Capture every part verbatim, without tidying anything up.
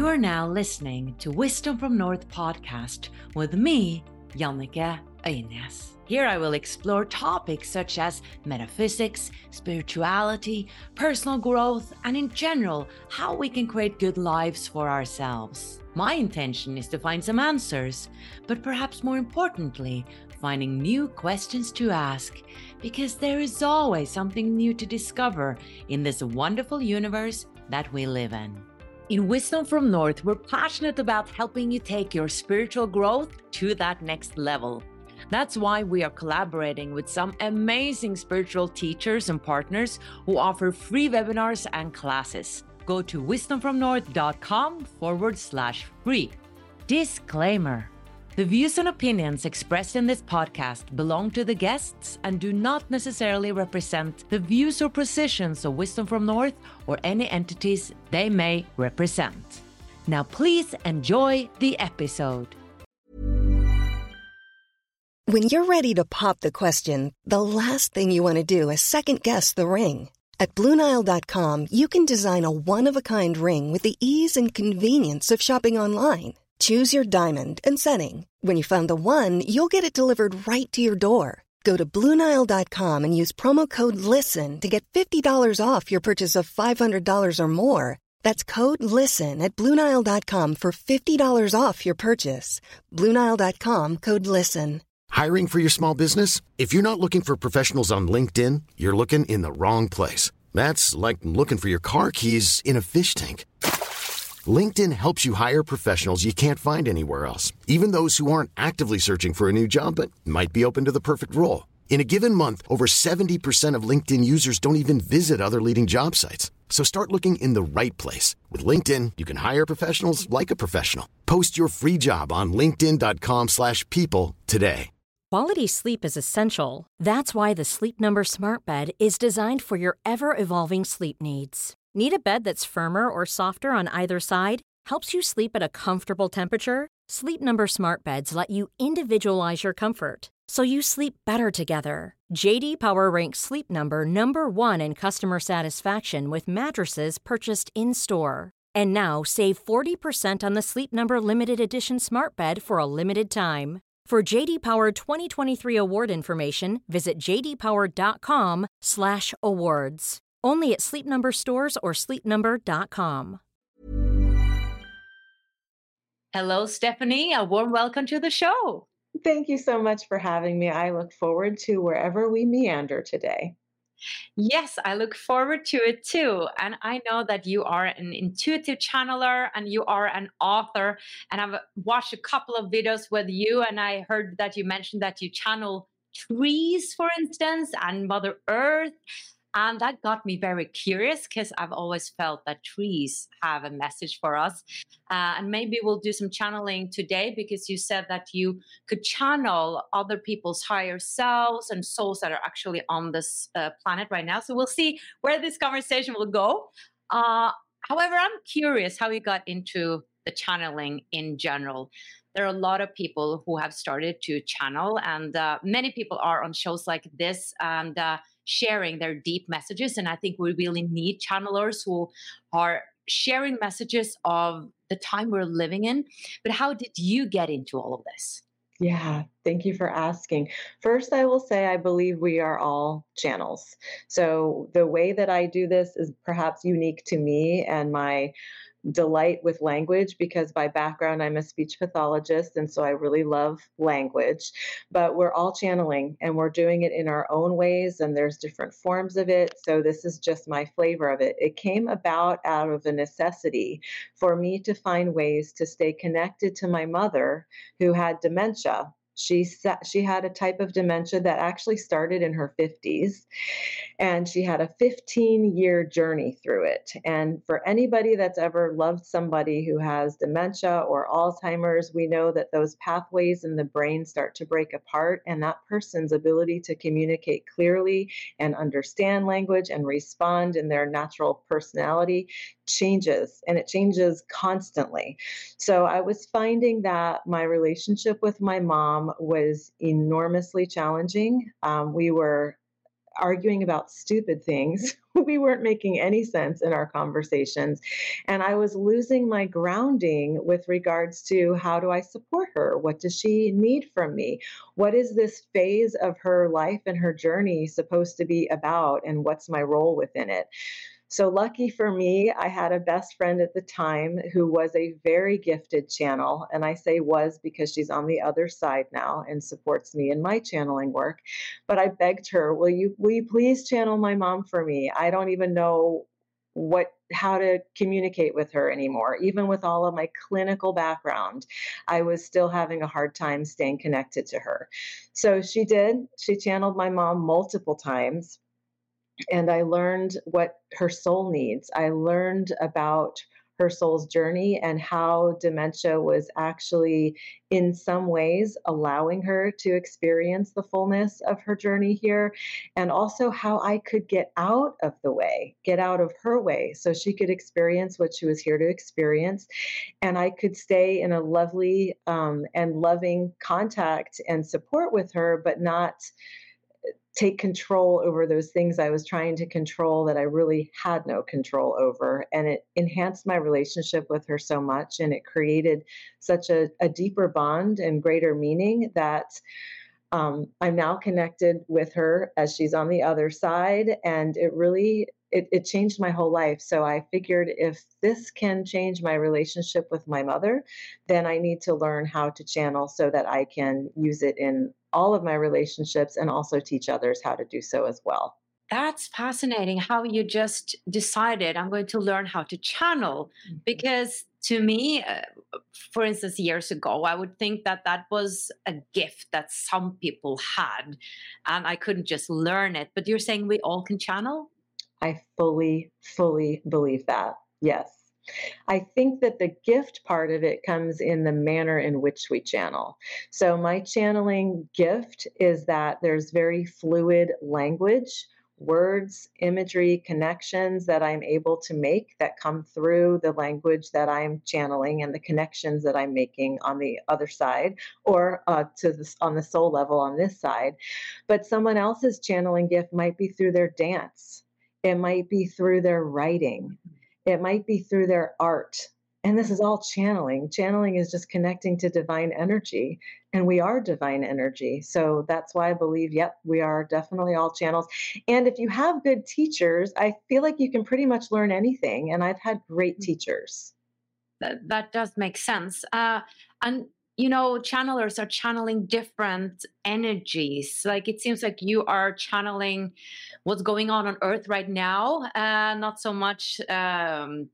are now listening to Wisdom from North podcast with me, Jannike Øynes. Here I will explore topics such as metaphysics, spirituality, personal growth, and in general, how we can create good lives for ourselves. My intention is to find some answers, but perhaps more importantly, finding new questions to ask, because there is always something new to discover in this wonderful universe that we live in. In Wisdom from North, we're passionate about helping you take your spiritual growth to that next level. That's why we are collaborating with some amazing spiritual teachers and partners who offer free webinars and classes. Go to wisdomfromnorth.com forward slash free. Disclaimer. The views and opinions expressed in this podcast belong to the guests and do not necessarily represent the views or positions of Wisdom from North or any entities they may represent. Now please enjoy the episode. When you're ready to pop the question, the last thing you want to do is second-guess the ring. At Blue Nile dot com, you can design a one-of-a-kind ring with the ease and convenience of shopping online. Choose your diamond and setting. When you find the one, you'll get it delivered right to your door. Go to Blue Nile dot com and use promo code LISTEN to get fifty dollars off your purchase of five hundred dollars or more. That's code LISTEN at Blue Nile dot com for fifty dollars off your purchase. Blue Nile dot com, code LISTEN. Hiring for your small business? If you're not looking for professionals on LinkedIn, you're looking in the wrong place. That's like looking for your car keys in a fish tank. LinkedIn helps you hire professionals you can't find anywhere else, even those who aren't actively searching for a new job but might be open to the perfect role. In a given month, over seventy percent of LinkedIn users don't even visit other leading job sites. So start looking in the right place. With LinkedIn, you can hire professionals like a professional. Post your free job on linkedin.com slash people today. Quality sleep is essential. That's why the Sleep Number Smart Bed is designed for your ever-evolving sleep needs. Need a bed that's firmer or softer on either side? Helps you sleep at a comfortable temperature? Sleep Number Smart Beds let you individualize your comfort, so you sleep better together. J D Power ranks Sleep Number number one in customer satisfaction with mattresses purchased in-store. And now save forty percent on the Sleep Number Limited Edition Smart Bed for a limited time. For J D Power twenty twenty-three award information, visit jdpower.com slash awards. Only at Sleep Number stores or sleep number dot com. Hello, Stephanie. A warm welcome to the show. Thank you so much for having me. I look forward to wherever we meander today. Yes, I look forward to it too. And I know that you are an intuitive channeler and you are an author. And I've watched a couple of videos with you, and I heard that you mentioned that you channel trees, for instance, and Mother Earth. And that got me very curious because I've always felt that trees have a message for us. Uh, and maybe we'll do some channeling today because you said that you could channel other people's higher selves and souls that are actually on this uh, planet right now. So we'll see where this conversation will go. Uh, however, I'm curious how you got into the channeling in general. There are a lot of people who have started to channel, and uh, many people are on shows like this and uh, sharing their deep messages. And I think we really need channelers who are sharing messages of the time we're living in. But how did you get into all of this? Yeah, thank you for asking. First, I will say I believe we are all channels. So the way that I do this is perhaps unique to me and my delight with language, because by background I'm a speech pathologist, and so I really love language. But we're all channeling and we're doing it in our own ways, and there's different forms of it. So this is just my flavor of it. It came about out of a necessity for me to find ways to stay connected to my mother, who had dementia. She sa- she had a type of dementia that actually started in her fifties, and she had a fifteen-year journey through it. And for anybody that's ever loved somebody who has dementia or Alzheimer's, we know that those pathways in the brain start to break apart, and that person's ability to communicate clearly and understand language and respond in their natural personality changes, and it changes constantly. So I was finding that my relationship with my mom was enormously challenging. Um, we were arguing about stupid things. We weren't making any sense in our conversations. And I was losing my grounding with regards to how do I support her? What does she need from me? What is this phase of her life and her journey supposed to be about? And what's my role within it? So lucky for me, I had a best friend at the time who was a very gifted channel. And I say was because she's on the other side now and supports me in my channeling work. But I begged her, will you, will you please channel my mom for me? I don't even know what how to communicate with her anymore. Even with all of my clinical background, I was still having a hard time staying connected to her. So she did. She channeled my mom multiple times. And I learned what her soul needs. I learned about her soul's journey and how dementia was actually, in some ways, allowing her to experience the fullness of her journey here, and also how I could get out of the way, get out of her way, so she could experience what she was here to experience. And I could stay in a lovely um, and loving contact and support with her, but not take control over those things I was trying to control that I really had no control over. And it enhanced my relationship with her so much. And it created such a, a deeper bond and greater meaning that um, I'm now connected with her as she's on the other side. And it really, it, it changed my whole life. So I figured if this can change my relationship with my mother, then I need to learn how to channel so that I can use it in all of my relationships and also teach others how to do so as well. That's fascinating how you just decided I'm going to learn how to channel, because to me, uh, for instance, years ago, I would think that that was a gift that some people had and I couldn't just learn it. But you're saying we all can channel? I fully, fully believe that. Yes. I think that the gift part of it comes in the manner in which we channel. So my channeling gift is that there's very fluid language, words, imagery, connections that I'm able to make that come through the language that I'm channeling and the connections that I'm making on the other side, or uh, to this, on the soul level on this side. But someone else's channeling gift might be through their dance. It might be through their writing. It might be through their art. And this is all channeling. Channeling is just connecting to divine energy, and we are divine energy. So that's why I believe, yep, we are definitely all channels. And if you have good teachers, I feel like you can pretty much learn anything. And I've had great teachers. That, that does make sense. Uh, and you know, channelers are channeling different energies. Like it seems like you are channeling what's going on on Earth right now, uh, not so much um,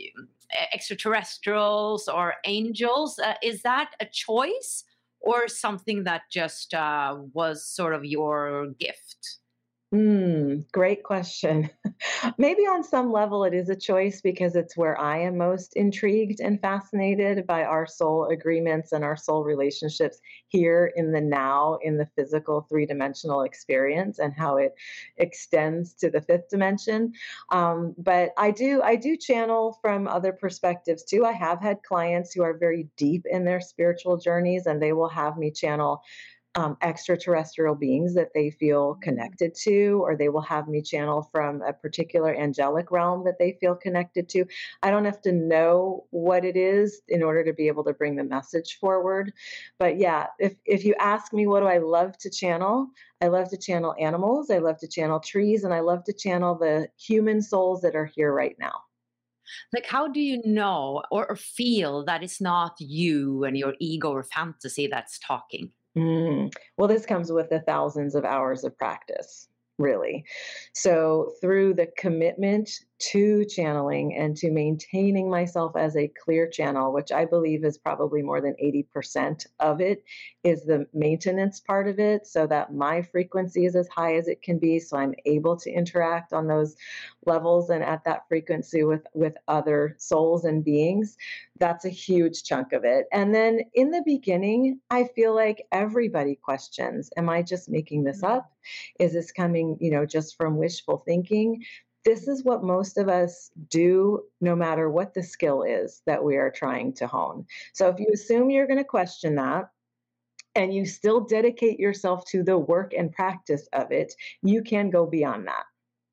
extraterrestrials or angels. Uh, is that a choice or something that just uh, was sort of your gift? Mm, great question. Maybe on some level it is a choice because it's where I am most intrigued and fascinated by our soul agreements and our soul relationships here in the now, in the physical three-dimensional experience, and how it extends to the fifth dimension. Um, but I do, I do channel from other perspectives too. I have had clients who are very deep in their spiritual journeys, and they will have me channel Um, extraterrestrial beings that they feel connected to, or they will have me channel from a particular angelic realm that they feel connected to. I don't have to know what it is in order to be able to bring the message forward. But yeah, if, if you ask me, what do I love to channel? I love to channel animals. I love to channel trees, and I love to channel the human souls that are here right now. Like, how do you know or, or feel that it's not you and your ego or fantasy that's talking? Mm. Well, this comes with the thousands of hours of practice, really. So, through the commitment to channeling and to maintaining myself as a clear channel, which I believe is probably more than eighty percent of it, is the maintenance part of it, so that my frequency is as high as it can be, so I'm able to interact on those levels and at that frequency with, with other souls and beings. That's a huge chunk of it. And then in the beginning, I feel like everybody questions, am I just making this up? Is this coming, you know, just from wishful thinking? This is what most of us do, no matter what the skill is that we are trying to hone. So if you assume you're going to question that, and you still dedicate yourself to the work and practice of it, you can go beyond that.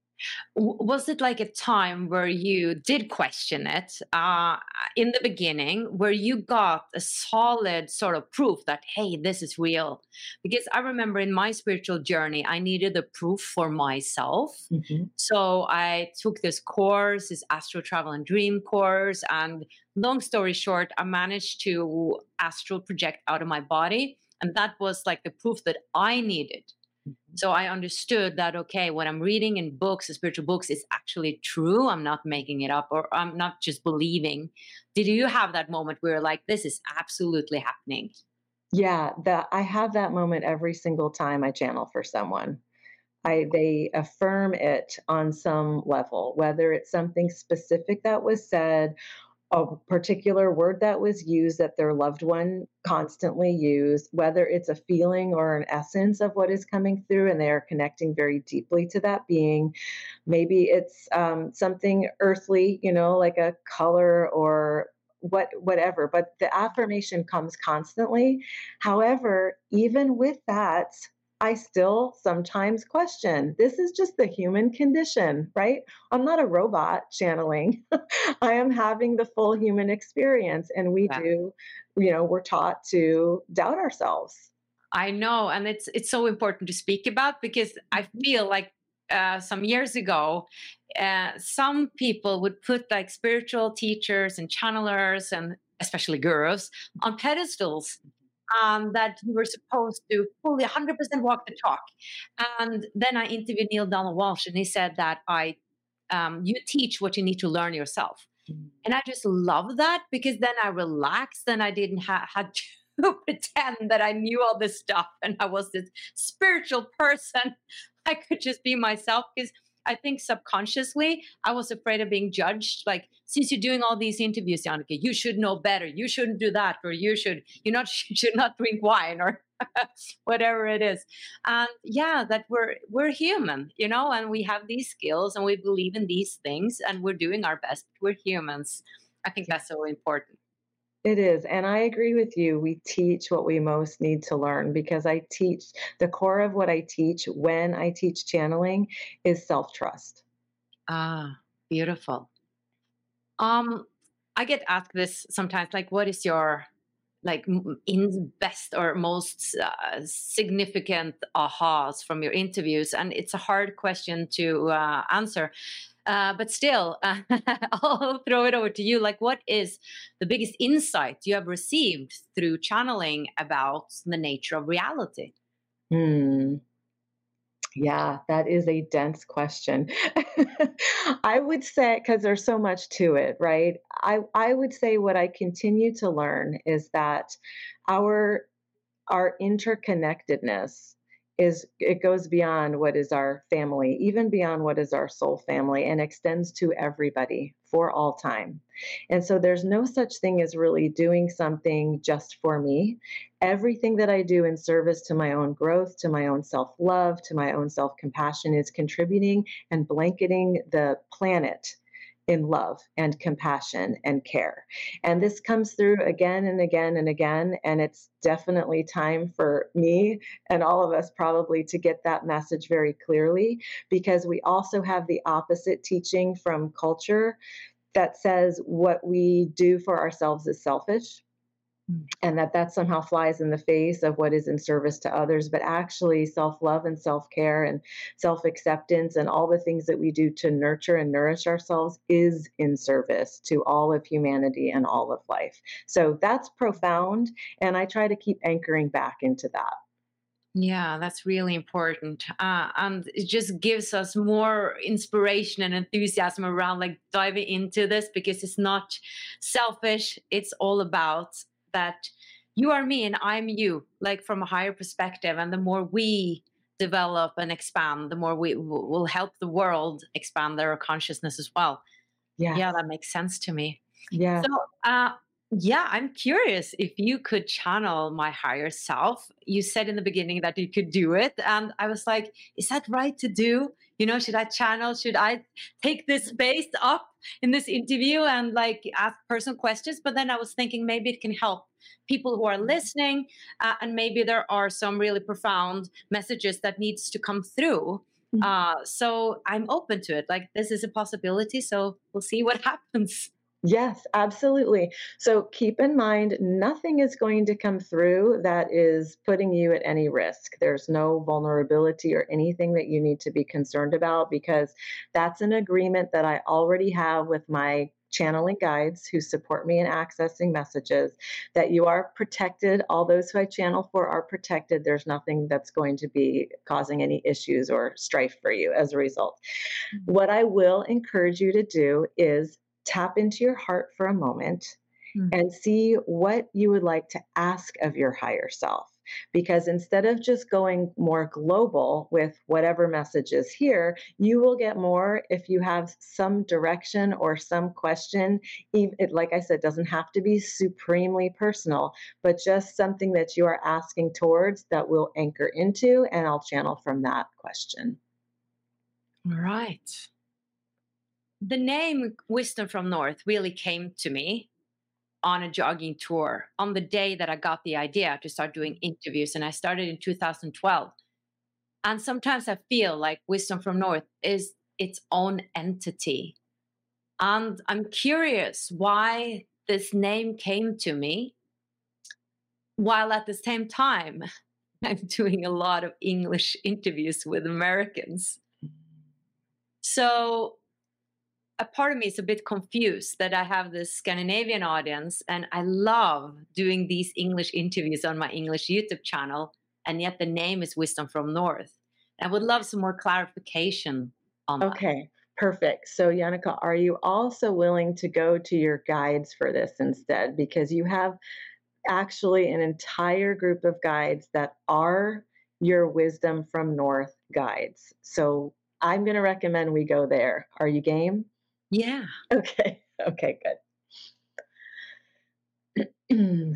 Was it like a time where you did question it uh, in the beginning, where you got a solid sort of proof that, hey, this is real? Because I remember in my spiritual journey, I needed the proof for myself. Mm-hmm. So I took this course, this Astral Travel and Dream course. And long story short, I managed to astral project out of my body. And that was like the proof that I needed. So I understood that, okay, what I'm reading in books, spiritual books, is actually true. I'm not making it up, or I'm not just believing. Did you have that moment where you're like, this is absolutely happening? Yeah, that I have that moment every single time I channel for someone. I, they affirm it on some level, whether it's something specific that was said, a particular word that was used that their loved one constantly used, whether it's a feeling or an essence of what is coming through and they are connecting very deeply to that being. Maybe it's um, something earthly, you know, like a color or what, whatever, but the affirmation comes constantly. However, even with that, I still sometimes question, this is just the human condition, right? I'm not a robot channeling. I am having the full human experience. And we Yeah. do, you know, we're taught to doubt ourselves. I know, and it's it's so important to speak about, because I feel like uh, some years ago, uh, some people would put like spiritual teachers and channelers, and especially gurus, on pedestals. Um, that you were supposed to fully one hundred percent walk the talk. And then I interviewed Neil Donald Walsh, and he said that I, um, you teach what you need to learn yourself. And I just love that, because then I relaxed and I didn't ha- had to pretend that I knew all this stuff and I was this spiritual person. I could just be myself, because I think subconsciously I was afraid of being judged. Like, since you're doing all these interviews, Jannike, you should know better. You shouldn't do that, or you should you not you should not drink wine, or whatever it is. And yeah, that we're we're human, you know, and we have these skills and we believe in these things and we're doing our best. We're humans. I think that's so important. It is. And I agree with you. We teach what we most need to learn, because I teach the core of what I teach when I teach channeling is self-trust. Ah, beautiful. Um, I get asked this sometimes, like, what is your like m- in best or most uh, significant ahas from your interviews? And it's a hard question to uh, answer, uh, but still, uh, I'll throw it over to you. Like, what is the biggest insight you have received through channeling about the nature of reality? Hmm. Yeah, that is a dense question. I would say, because there's so much to it, right? I, I would say what I continue to learn is that our our interconnectedness is it goes beyond what is our family, even beyond what is our soul family, and extends to everybody for all time. And so there's no such thing as really doing something just for me. Everything that I do in service to my own growth, to my own self-love, to my own self-compassion is contributing and blanketing the planet in love and compassion and care. And this comes through again and again and again. And it's definitely time for me and all of us probably to get that message very clearly, because we also have the opposite teaching from culture that says what we do for ourselves is selfish. And that that somehow flies in the face of what is in service to others. But actually, self-love and self-care and self-acceptance and all the things that we do to nurture and nourish ourselves is in service to all of humanity and all of life. So that's profound. And I try to keep anchoring back into that. Yeah, that's really important. Uh, and it just gives us more inspiration and enthusiasm around like diving into this, because it's not selfish. It's all about that you are me and I'm you, like from a higher perspective. And the more we develop and expand, the more we w- will help the world expand their consciousness as well. Yes. Yeah, that makes sense to me. Yeah. So, uh, yeah, I'm curious if you could channel my higher self. You said in the beginning that you could do it. And I was like, is that right to do? You know, should I channel? Should I take this space up? in this interview and like ask personal questions, but then I was thinking maybe it can help people who are listening, uh, and maybe there are some really profound messages that needs to come through. Uh, so I'm open to it. Like this is a possibility. So we'll see what happens. Yes, absolutely. So keep in mind, nothing is going to come through that is putting you at any risk. There's no vulnerability or anything that you need to be concerned about, because that's an agreement that I already have with my channeling guides who support me in accessing messages, that you are protected. All those who I channel for are protected. There's nothing that's going to be causing any issues or strife for you as a result. Mm-hmm. What I will encourage you to do is tap into your heart for a moment mm. and see what you would like to ask of your higher self. Because instead of just going more global with whatever message is here, you will get more if you have some direction or some question. It, like I said, doesn't have to be supremely personal, but just something that you are asking towards that will anchor into, and I'll channel from that question. All right. The name Wisdom from North really came to me on a jogging tour on the day that I got the idea to start doing interviews. And I started in two thousand twelve. And sometimes I feel like Wisdom from North is its own entity. And I'm curious why this name came to me, while at the same time, I'm doing a lot of English interviews with Americans. So a part of me is a bit confused that I have this Scandinavian audience and I love doing these English interviews on my English YouTube channel, and yet the name is Wisdom from North. I would love some more clarification on that. Okay, perfect. So Jannica, are you also willing to go to your guides for this instead? Because you have actually an entire group of guides that are your Wisdom from North guides. So I'm going to recommend we go there. Are you game? Yeah. Okay. Okay, good.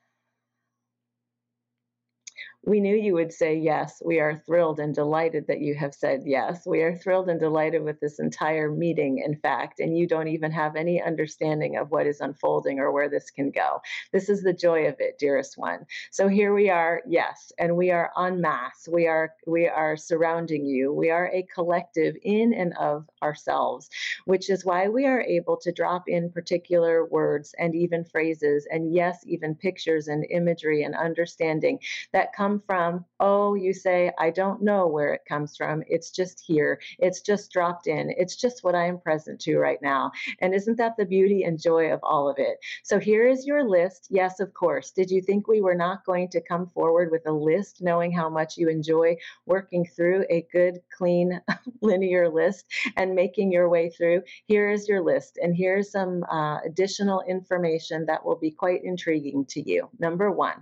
We knew you would say yes. We are thrilled and delighted that you have said yes. We are thrilled and delighted with this entire meeting, in fact, and you don't even have any understanding of what is unfolding or where this can go. This is the joy of it, dearest one. So here we are, yes, and we are en masse. We are, we are surrounding you. We are a collective in and of ourselves, which is why we are able to drop in particular words and even phrases, and yes, even pictures and imagery and understanding that come from, oh, you say, I don't know where it comes from. It's just here. It's just dropped in. It's just what I am present to right now. And isn't that the beauty and joy of all of it? So here is your list. Yes, of course. Did you think we were not going to come forward with a list, knowing how much you enjoy working through a good, clean, linear list and making your way through? Here is your list. And here's some uh, additional information that will be quite intriguing to you. Number one.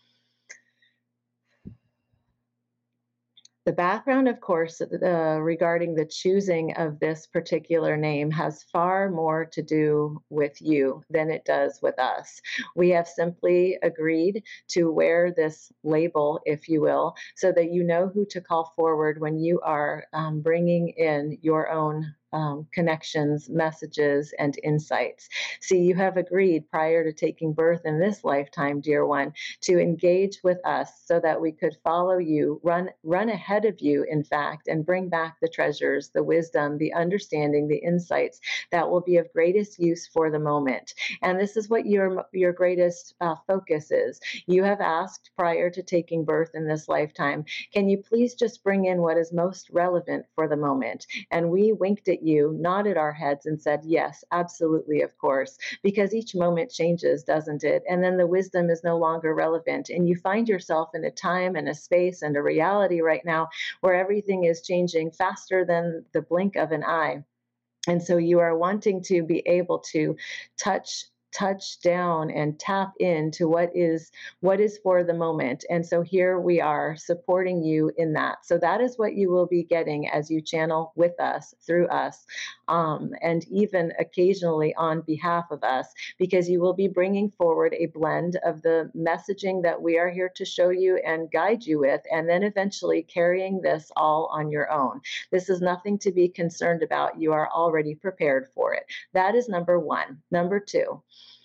The background, of course, uh, regarding the choosing of this particular name has far more to do with you than it does with us. We have simply agreed to wear this label, if you will, so that you know who to call forward when you are um, bringing in your own Um, connections, messages, and insights. See, you have agreed prior to taking birth in this lifetime, dear one, to engage with us so that we could follow you, run, run ahead of you, in fact, and bring back the treasures, the wisdom, the understanding, the insights that will be of greatest use for the moment. And this is what your, your greatest uh, focus is. You have asked prior to taking birth in this lifetime, can you please just bring in what is most relevant for the moment? And we winked at you, nodded our heads and said, yes, absolutely, of course, because each moment changes, doesn't it? And then the wisdom is no longer relevant. And you find yourself in a time and a space and a reality right now where everything is changing faster than the blink of an eye. And so you are wanting to be able to touch touch down and tap into what is what is for the moment. And so here we are supporting you in that. So that is what you will be getting as you channel with us, through us, um, and even occasionally on behalf of us, because you will be bringing forward a blend of the messaging that we are here to show you and guide you with, and then eventually carrying this all on your own. This is nothing to be concerned about. You are already prepared for it. That is number one. Number two,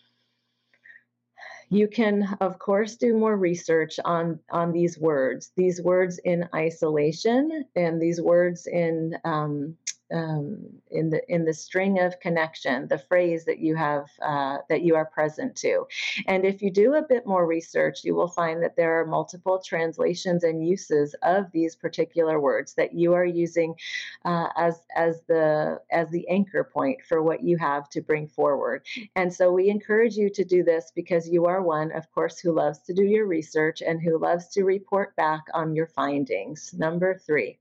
you can, of course, do more research on, on these words, these words in isolation and these words in um, um, in the in the string of connection, the phrase that you have uh, that you are present to. And if you do a bit more research, you will find that there are multiple translations and uses of these particular words that you are using uh, as as the as the anchor point for what you have to bring forward. And so we encourage you to do this because you are one, of course, who loves to do your research and who loves to report back on your findings. Number three,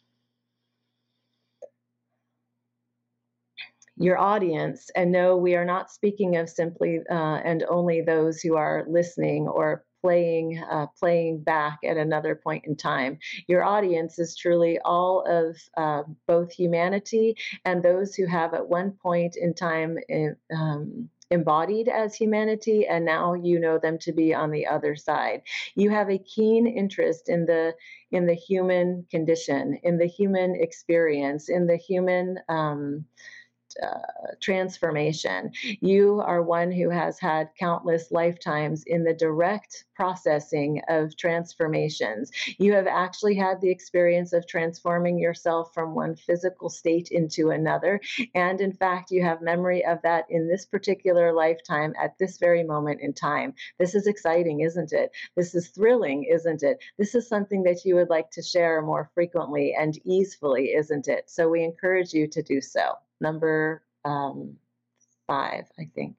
your audience, and no, we are not speaking of simply uh, and only those who are listening or playing uh, playing back at another point in time. Your audience is truly all of uh, both humanity and those who have at one point in time in, um, embodied as humanity, and now you know them to be on the other side. You have a keen interest in the in the human condition, in the human experience, in the human um, Uh, transformation. You are one who has had countless lifetimes in the direct processing of transformations. You have actually had the experience of transforming yourself from one physical state into another. And in fact, you have memory of that in this particular lifetime at this very moment in time. This is exciting, isn't it? This is thrilling, isn't it? This is something that you would like to share more frequently and easily, isn't it? So we encourage you to do so. Number um, five, I think.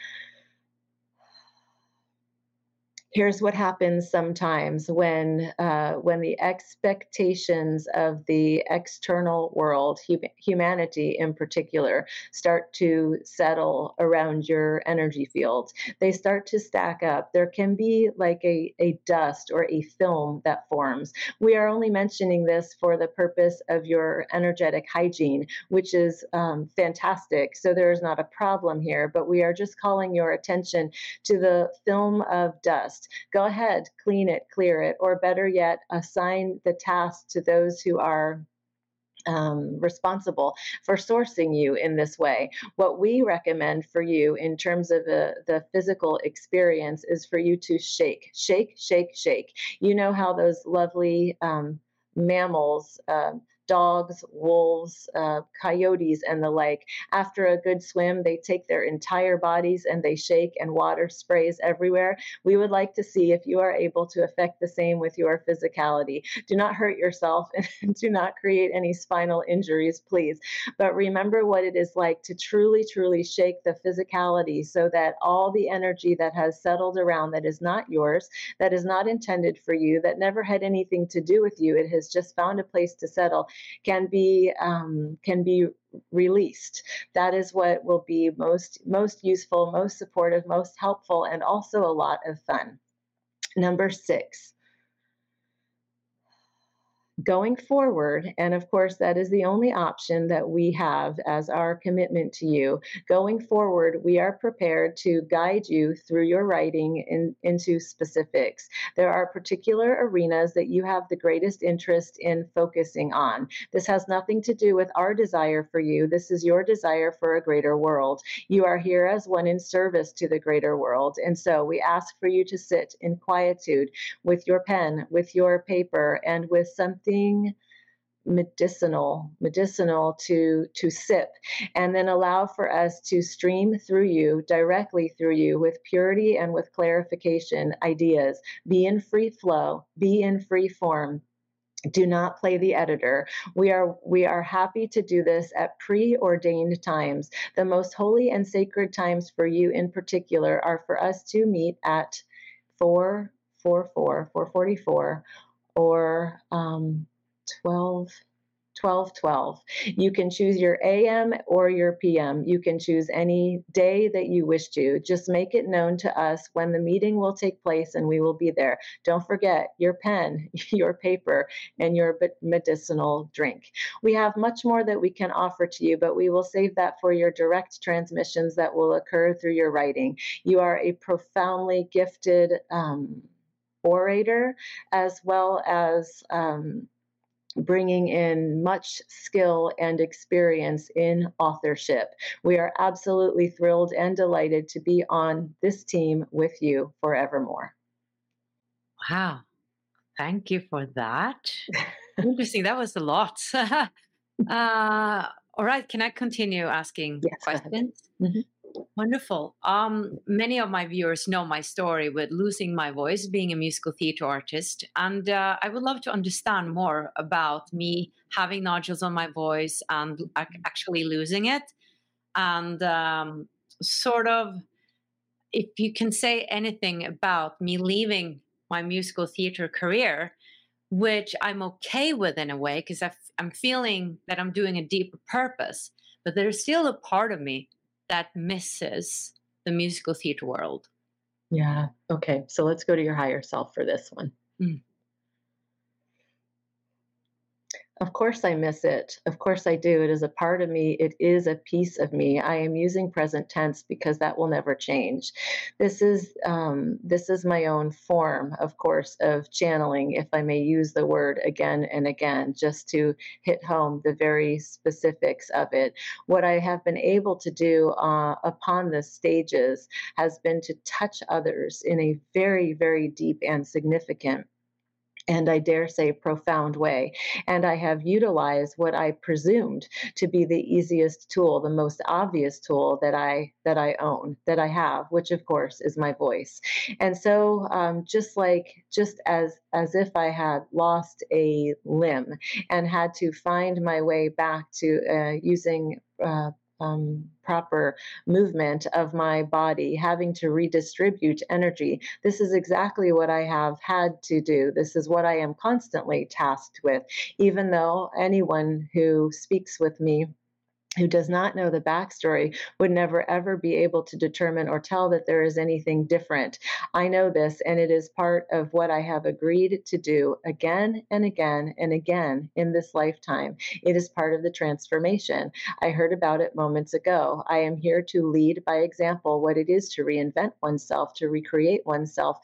Here's what happens sometimes when uh, when the expectations of the external world, hum- humanity in particular, start to settle around your energy field. They start to stack up. There can be like a, a dust or a film that forms. We are only mentioning this for the purpose of your energetic hygiene, which is um, fantastic. So there is not a problem here, but we are just calling your attention to the film of dust. Go ahead, clean it, clear it, or better yet, assign the task to those who are um, responsible for sourcing you in this way. What we recommend for you in terms of the, the physical experience is for you to shake, shake, shake, shake. You know how those lovely um, mammals, uh, dogs, wolves, uh, coyotes, and the like, after a good swim, they take their entire bodies and they shake and water sprays everywhere. We would like to see if you are able to affect the same with your physicality. Do not hurt yourself and do not create any spinal injuries, please. But remember what it is like to truly, truly shake the physicality so that all the energy that has settled around that is not yours, that is not intended for you, that never had anything to do with you, it has just found a place to settle, can be um, can be released. That is what will be most most useful, most supportive, most helpful, and also a lot of fun. Number six. Going forward, and of course, that is the only option that we have as our commitment to you. Going forward, we are prepared to guide you through your writing in, into specifics. There are particular arenas that you have the greatest interest in focusing on. This has nothing to do with our desire for you. This is your desire for a greater world. You are here as one in service to the greater world. And so we ask for you to sit in quietude with your pen, with your paper, and with something medicinal medicinal to to sip, and then allow for us to stream through you, directly through you, with purity and with clarification ideas. Be in free flow, be in free form. Do not play the editor. We are we are happy to do this at preordained times. The most holy and sacred times for you in particular are for us to meet at four forty-four, four forty-four, or um, twelve twelve twelve. You can choose your A M or your P M. You can choose any day that you wish to. Just make it known to us when the meeting will take place and we will be there. Don't forget your pen, your paper, and your medicinal drink. We have much more that we can offer to you, but we will save that for your direct transmissions that will occur through your writing. You are a profoundly gifted um, orator, as well as um, bringing in much skill and experience in authorship. We are absolutely thrilled and delighted to be on this team with you forevermore. Wow. Thank you for that. Interesting. That was a lot. uh, all right. Can I continue asking Yes, questions? Mm-hmm. Wonderful. Um, many of my viewers know my story with losing my voice, being a musical theater artist. And uh, I would love to understand more about me having nodules on my voice and ac- actually losing it. And um, sort of, if you can say anything about me leaving my musical theater career, which I'm okay with in a way, because I'm feeling that I'm doing a deeper purpose, but there's still a part of me that misses the musical theater world. Yeah. Okay. So let's go to your higher self for this one. Mm. Of course I miss it. Of course I do. It is a part of me. It is a piece of me. I am using present tense because that will never change. This is um, this is my own form, of course, of channeling, if I may use the word again and again, just to hit home the very specifics of it. What I have been able to do uh, upon the stages has been to touch others in a very, very deep and significant, and I dare say profound way. And I have utilized what I presumed to be the easiest tool, the most obvious tool that I that I own, that I have, which of course is my voice. And so um, just like just as as if I had lost a limb and had to find my way back to uh, using uh, um, proper movement of my body, having to redistribute energy. This is exactly what I have had to do. This is what I am constantly tasked with, even though anyone who speaks with me who does not know the backstory would never ever be able to determine or tell that there is anything different. I know this, and it is part of what I have agreed to do again and again and again in this lifetime. It is part of the transformation. I heard about it moments ago. I am here to lead by example what it is to reinvent oneself, to recreate oneself,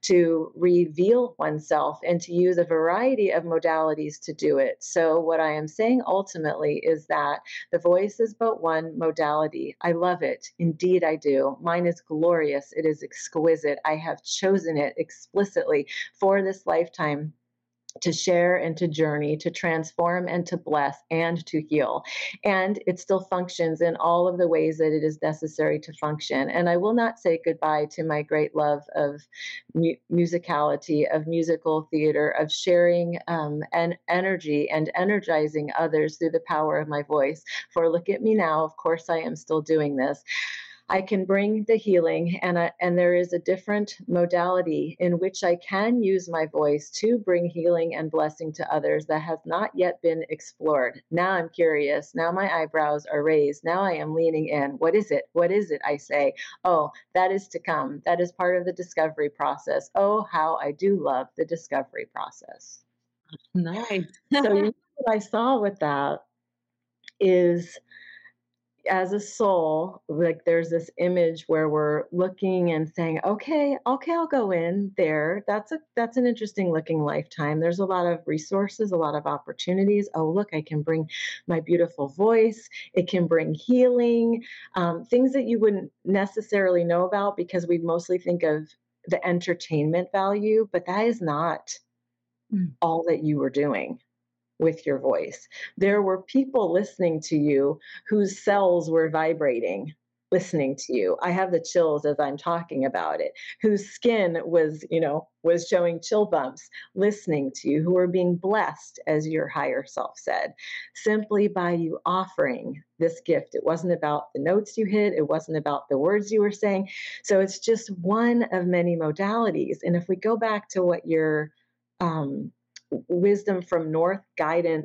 to reveal oneself, and to use a variety of modalities to do it. So what I am saying ultimately is that the voice is but one modality. I love it. Indeed, I do. Mine is glorious. It is exquisite. I have chosen it explicitly for this lifetime to share and to journey, to transform and to bless and to heal. And it still functions in all of the ways that it is necessary to function. And I will not say goodbye to my great love of mu- musicality, of musical theater, of sharing um, an energy and energizing others through the power of my voice. For look at me now, of course I am still doing this. I can bring the healing, and I, and there is a different modality in which I can use my voice to bring healing and blessing to others that has not yet been explored. Now I'm curious. Now my eyebrows are raised. Now I am leaning in. What is it? What is it? I say, oh, that is to come. That is part of the discovery process. Oh, how I do love the discovery process. Nice. So you know what I saw with that is, as a soul, like there's this image where we're looking and saying, okay, okay, I'll go in there. That's a that's an interesting looking lifetime. There's a lot of resources, a lot of opportunities. Oh, look, I can bring my beautiful voice. It can bring healing, um, things that you wouldn't necessarily know about because we mostly think of the entertainment value, but that is not mm. all that you were doing with your voice. There were people listening to you whose cells were vibrating, listening to you. I have the chills as I'm talking about it, whose skin was, you know, was showing chill bumps, listening to you, who were being blessed, as your higher self said, simply by you offering this gift. It wasn't about the notes you hit. It wasn't about the words you were saying. So it's just one of many modalities. And if we go back to what your, um, Wisdom from North guidance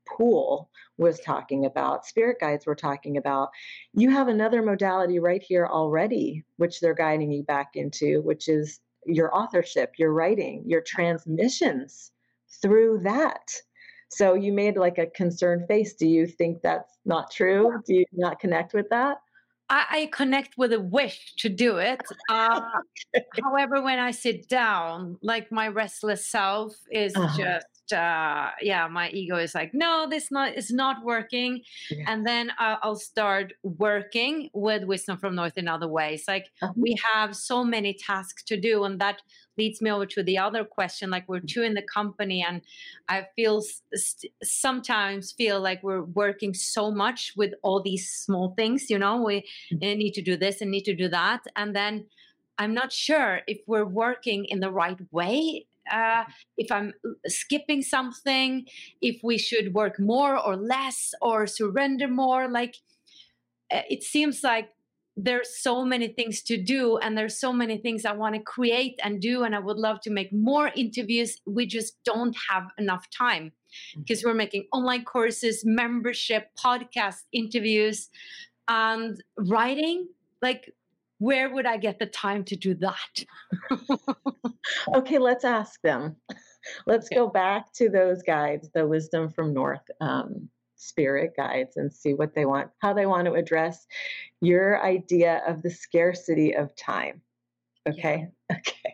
pool was talking about, spirit guides were talking about, you have another modality right here already, which they're guiding you back into, which is your authorship, your writing, your transmissions through that. So you made like a concerned face. Do you think that's not true? Do you not connect with that? I, I connect with a wish to do it. Uh, however, when I sit down, like my restless self is Uh-huh. just, uh, yeah, my ego is like, no, this not is not working. Yeah. And then I'll, I'll start working with Wisdom from North in other ways. Like Uh-huh. we have so many tasks to do, and that leads me over to the other question. Like we're two in the company, and I feel st- sometimes feel like we're working so much with all these small things. You know, we need to do this and need to do that, and then I'm not sure if we're working in the right way. Uh, if I'm skipping something, if we should work more or less or surrender more. Like uh, it seems like there's so many things to do, and there's so many things I want to create and do, and I would love to make more interviews. We just don't have enough time because we're making online courses, membership, podcast interviews, and writing. Like, where would I get the time to do that? Okay, let's ask them. Let's go back to those guides, the Wisdom from North um, spirit guides, and see what they want, how they want to address your idea of the scarcity of time. Okay. Yeah. Okay.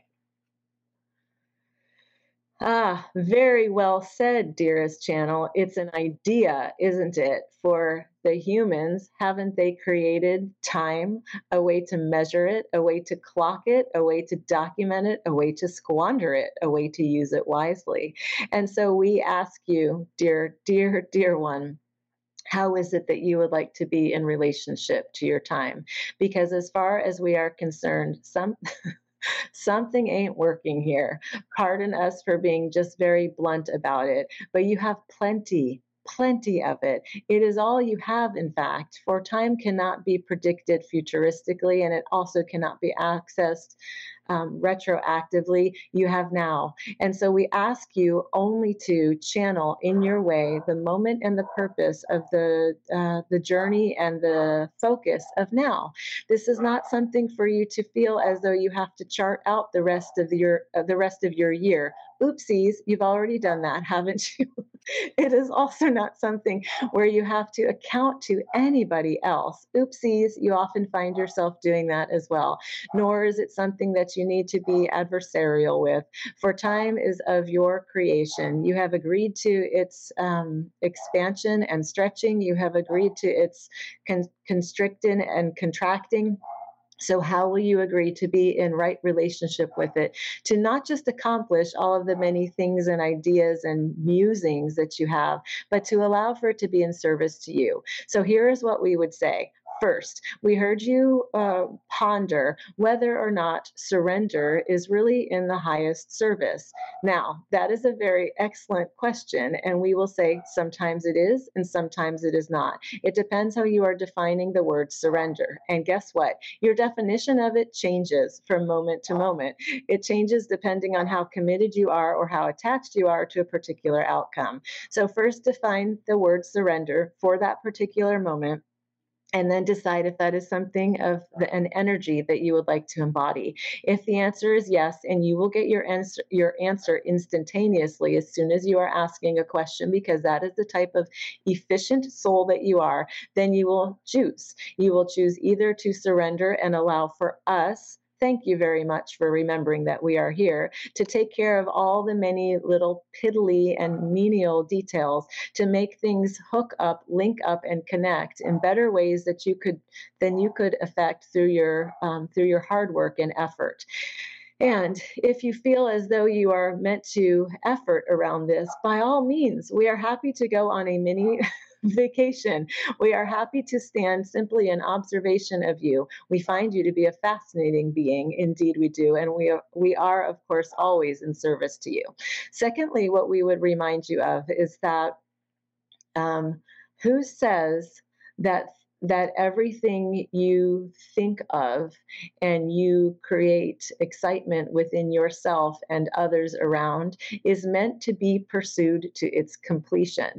Ah, very well said, dearest channel. It's an idea, isn't it? For the humans, haven't they created time, a way to measure it, a way to clock it, a way to document it, a way to squander it, a way to use it wisely? And so we ask you, dear, dear, dear one, how is it that you would like to be in relationship to your time? Because as far as we are concerned, some something ain't working here. Pardon us for being just very blunt about it, but you have plenty, plenty of it. It is all you have, in fact, for time cannot be predicted futuristically, and it also cannot be accessed um, retroactively. You have now. And so we ask you only to channel in your way the moment and the purpose of the uh, the journey and the focus of now. This is not something for you to feel as though you have to chart out the rest of your uh, the rest of your year. Oopsies, you've already done that, haven't you? It is also not something where you have to account to anybody else. Oopsies, you often find yourself doing that as well. Nor is it something that you need to be adversarial with, for time is of your creation. You have agreed to its um, expansion and stretching. You have agreed to its con- constricting and contracting. So how will you agree to be in right relationship with it, to not just accomplish all of the many things and ideas and musings that you have, but to allow for it to be in service to you? So here is what we would say. First, we heard you uh, ponder whether or not surrender is really in the highest service. Now, that is a very excellent question, and we will say sometimes it is and sometimes it is not. It depends how you are defining the word surrender. And guess what? Your definition of it changes from moment to moment. It changes depending on how committed you are or how attached you are to a particular outcome. So first define the word surrender for that particular moment, and then decide if that is something of the, an energy that you would like to embody. If the answer is yes, and you will get your answer, your answer instantaneously as soon as you are asking a question, because that is the type of efficient soul that you are, then you will choose. You will choose either to surrender and allow for us. Thank you very much for remembering that we are here to take care of all the many little piddly and menial details to make things hook up, link up, and connect in better ways that you could than you could affect through your um, through your hard work and effort. And if you feel as though you are meant to effort around this, by all means, we are happy to go on a mini vacation. We are happy to stand simply in observation of you. We find you to be a fascinating being. Indeed, we do. And we are, we are, of course, always in service to you. Secondly, what we would remind you of is that um, who says that that everything you think of and you create excitement within yourself and others around is meant to be pursued to its completion?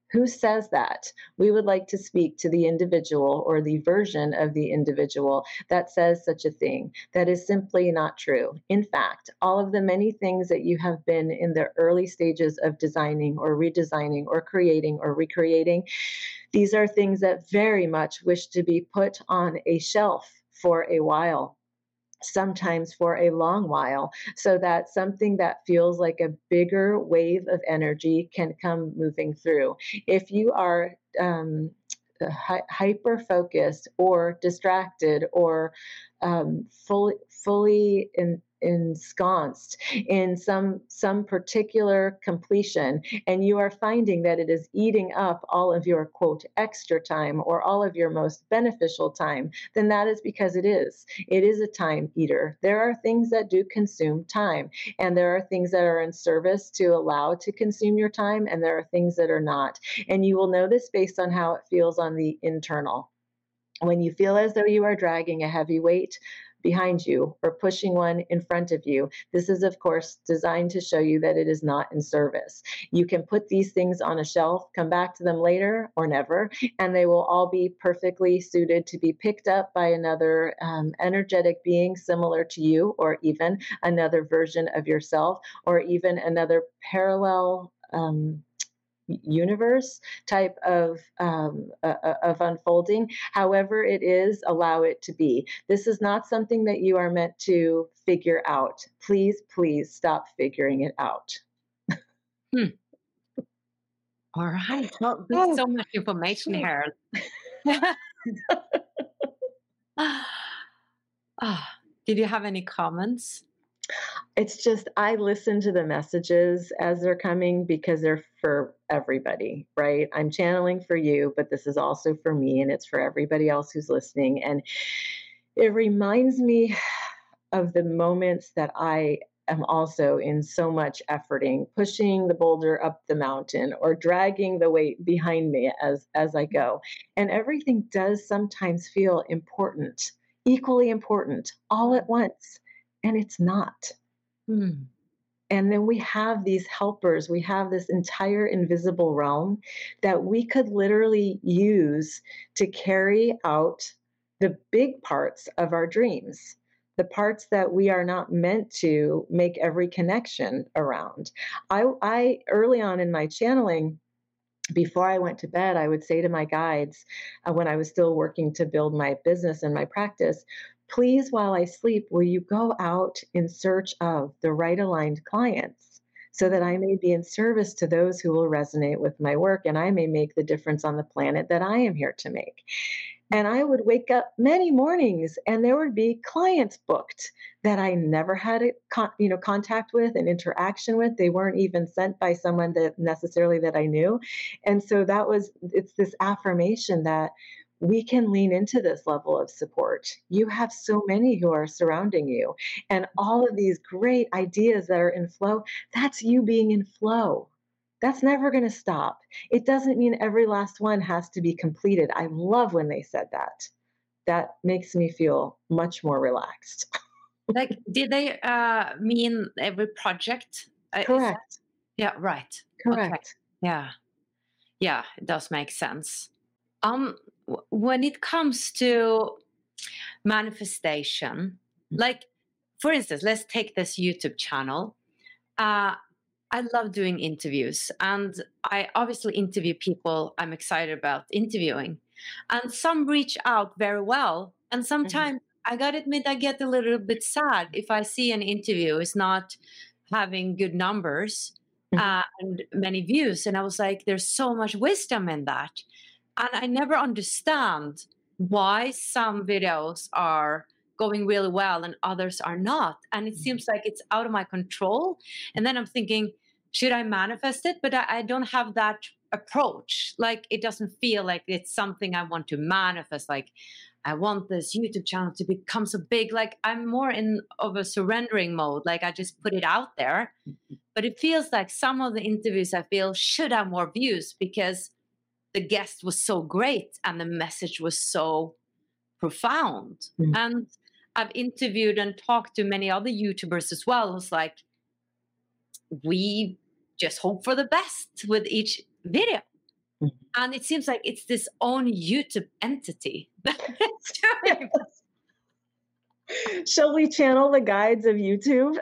Who says that? We would like to speak to the individual or the version of the individual that says such a thing. That is simply not true. In fact, all of the many things that you have been in the early stages of designing or redesigning or creating or recreating, these are things that very much wish to be put on a shelf for a while, sometimes for a long while, so that something that feels like a bigger wave of energy can come moving through. If you are um, hy- hyper focused or distracted or um, fully fully in, ensconced in some some particular completion, and you are finding that it is eating up all of your quote extra time or all of your most beneficial time, then that is because it is it is a time eater. There are things that do consume time, and there are things that are in service to allow to consume your time, and there are things that are not. And you will know this based on how it feels on the internal. When you feel as though you are dragging a heavy weight behind you or pushing one in front of you, this is, of course, designed to show you that it is not in service. You can put these things on a shelf, come back to them later or never, and they will all be perfectly suited to be picked up by another um, energetic being similar to you, or even another version of yourself, or even another parallel um, universe type of um, uh, of unfolding. However it is, allow it to be. This is not something that you are meant to figure out. Please, please stop figuring it out. Hmm. All right. Well, there's Oh. so much information here. Ah, did you have any comments? It's just, I listen to the messages as they're coming because they're for everybody, right? I'm channeling for you, but this is also for me, and it's for everybody else who's listening. And it reminds me of the moments that I am also in so much efforting, pushing the boulder up the mountain or dragging the weight behind me as, as I go. And everything does sometimes feel important, equally important, all at once. And it's not. Hmm. And then we have these helpers. We have this entire invisible realm that we could literally use to carry out the big parts of our dreams, the parts that we are not meant to make every connection around. I, I early on in my channeling, before I went to bed, I would say to my guides, uh, when I was still working to build my business and my practice, please, while I sleep, will you go out in search of the right aligned clients so that I may be in service to those who will resonate with my work, and I may make the difference on the planet that I am here to make. And I would wake up many mornings and there would be clients booked that I never had a con- you know, contact with and interaction with. They weren't even sent by someone that necessarily that I knew. And so that was, it's this affirmation that we can lean into this level of support. You have so many who are surrounding you, and all of these great ideas that are in flow, that's you being in flow. That's never going to stop. It doesn't mean every last one has to be completed. I love when they said that. That makes me feel much more relaxed. Like, did they uh, mean every project? Uh, is that- Correct. Yeah, right. Correct. Okay. Yeah. Yeah, it does make sense. Um, w- when it comes to manifestation, like, for instance, let's take this YouTube channel. Uh, I love doing interviews, and I obviously interview people I'm excited about interviewing. And some reach out very well, and sometimes I gotta admit I get a little bit sad if I see an interview is not having good numbers uh, and many views. And I was like, there's so much wisdom in that, and I never understand why some videos are going really well and others are not. And it seems like it's out of my control. And then I'm thinking, should I manifest it? But I, I don't have that approach. Like, it doesn't feel like it's something I want to manifest. Like, I want this YouTube channel to become so big. Like, I'm more in of a surrendering mode. Like, I just put it out there. But it feels like some of the interviews I feel should have more views because the guest was so great and the message was so profound. Mm. And I've interviewed and talked to many other YouTubers as well. It's like, we just hope for the best with each video. Mhm. And it seems like it's this own YouTube entity that is doing this. Shall we channel the guides of YouTube?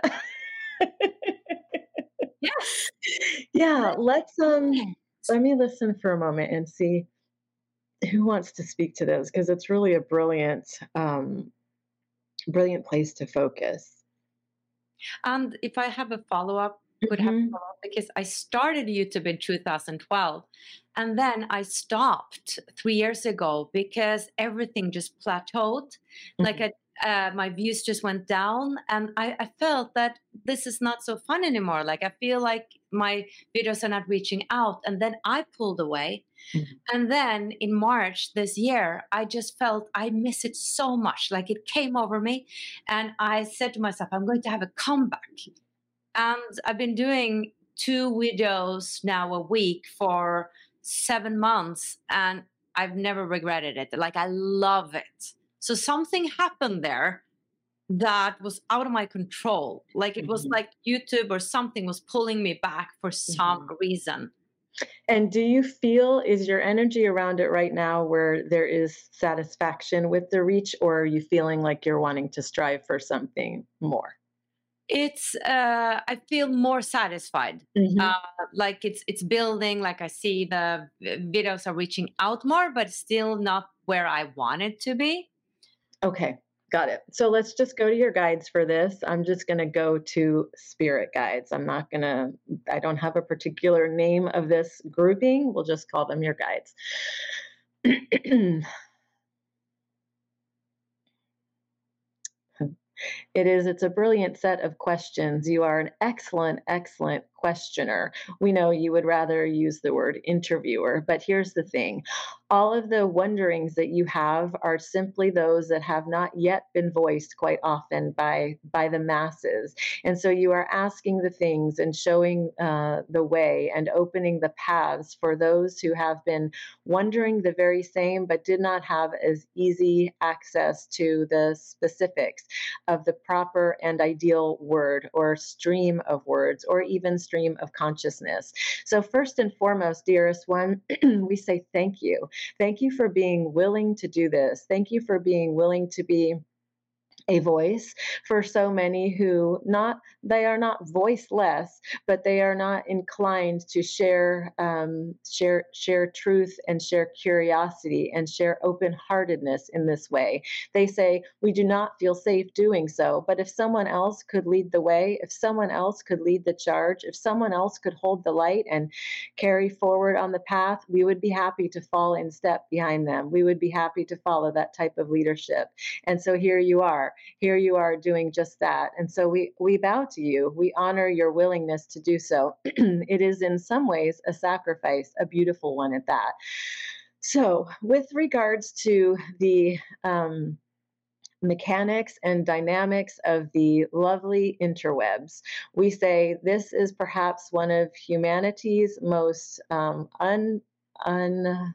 Yes. Yeah, let's um let me listen for a moment and see who wants to speak to this, because it's really a brilliant um brilliant place to focus. And if I have a follow-up, could have a Mhm. follow-up, because I started YouTube in two thousand twelve, and then I stopped three years ago because everything just plateaued. Like Mhm. I, uh, my views just went down, and I, I felt that this is not so fun anymore. Like I feel like my videos are not reaching out, and then I pulled away. Mhm. And then in March this year, I just felt I miss it so much. Like it came over me. And I said to myself, I'm going to have a comeback. And I've been doing two videos now a week for seven months. And I've never regretted it. Like I love it. So something happened there that was out of my control. Like it was Mhm. like YouTube or something was pulling me back for some Mhm. reason. And do you feel, is your energy around it right now where there is satisfaction with the reach, or are you feeling like you're wanting to strive for something more? It's uh I feel more satisfied. Mhm. Uh like it's it's building, like I see the v- videos are reaching out more, but still not where I want it to be. Okay, got it. So let's just go to your guides for this. I'm just going to go to spirit guides. I'm not going to, I don't have a particular name of this grouping. We'll just call them your guides. It is, it's a brilliant set of questions. You are an excellent, excellent questioner. We know you would rather use the word interviewer, but here's the thing. All of the wonderings that you have are simply those that have not yet been voiced quite often by, by the masses. And so you are asking the things and showing uh, the way and opening the paths for those who have been wondering the very same, but did not have as easy access to the specifics of the proper and ideal word or stream of words or even stream of consciousness. So, first and foremost, dearest one, we say thank you. Thank you for being willing to do this. Thank you for being willing to be a voice for so many who not they are not voiceless, but they are not inclined to share um, share share truth and share curiosity and share open-heartedness in this way. They say we do not feel safe doing so, but if someone else could lead the way, if someone else could lead the charge, if someone else could hold the light and carry forward on the path, we would be happy to fall in step behind them. We would be happy to follow that type of leadership. And so here you are here you are doing just that. And so we, we bow to you. We honor your willingness to do so. It is in some ways a sacrifice, a beautiful one at that. So with regards to the um, mechanics and dynamics of the lovely interwebs, we say this is perhaps one of humanity's most um, un, un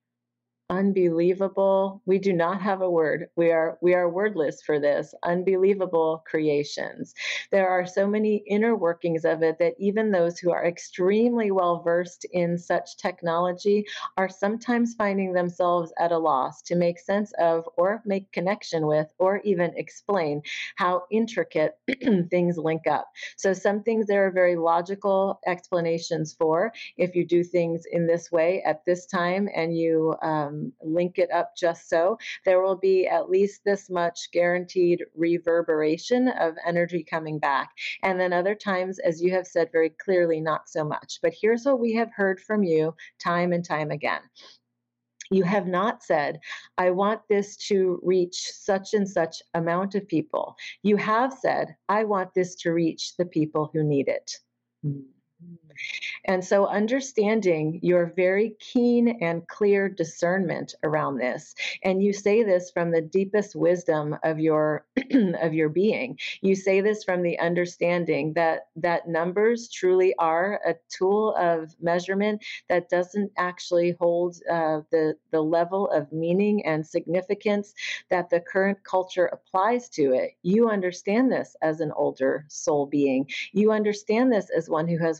unbelievable. We do not have a word. We are we are wordless for this. Unbelievable creations. There are so many inner workings of it that even those who are extremely well versed in such technology are sometimes finding themselves at a loss to make sense of or make connection with or even explain how intricate things link up. So some things there are very logical explanations for. If you do things in this way at this time and you um, link it up just so, there will be at least this much guaranteed reverberation of energy coming back. And then other times, as you have said very clearly, not so much. But here's what we have heard from you time and time again. You have not said, I want this to reach such and such amount of people. You have said, I want this to reach the people who need it. Mm. And so understanding your very keen and clear discernment around this, and you say this from the deepest wisdom of your of your being. You say this from the understanding that that numbers truly are a tool of measurement that doesn't actually hold uh, the the level of meaning and significance that the current culture applies to it. You understand this as an older soul being. You understand this as one who has walked this